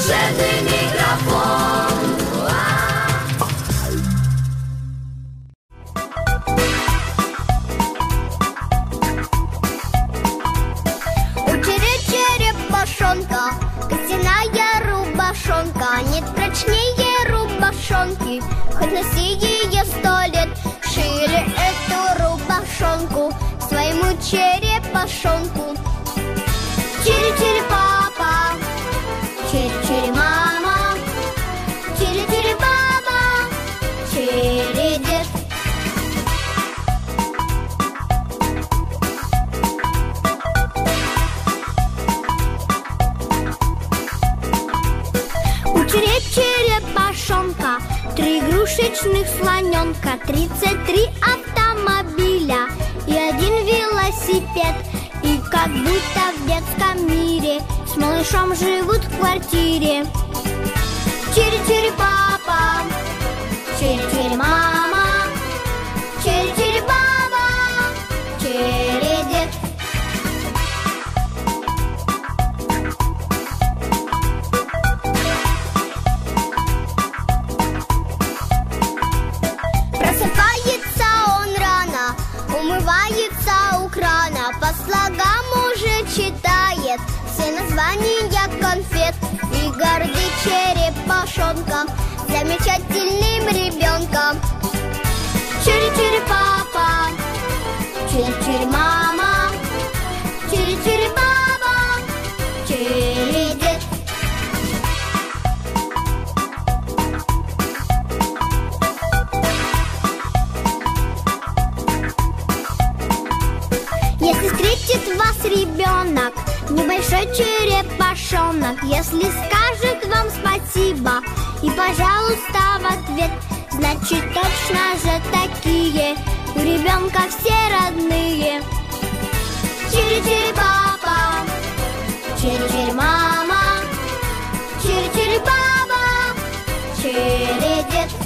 волшебный микрофон. Черепашонка, костяная рубашонка, нет прочнее рубашонки, хоть носи ее 100 лет. Шире эту рубашонку своему черепашонку. Чири-чири-папа, чири-чири-мама, чири-чири-баба, чири-дед. Черепашонка, 3 игрушечных слоненка, 33 автомобиля и 1 велосипед. И как будто в детском мире с малышом живут в квартире. Чири-чири-папа, чири-чири-мама, чири-чири-баба, чири-дед. Просыпается он рано, умывается у крана, по слогам уже читает все названия конфет и гордый черепашонком замечательным ребенком. Чири-чири-папа, чири-чири-мама, чири-чири-баба, чири-дед. Если встретит вас ребенок, небольшой черепашонок, если скажет вам спасибо и пожалуйста в ответ, значит точно же такие у ребенка все родные. Чири-чири-папа, чири-чири-мама, чири-чири-баба, чири-дед.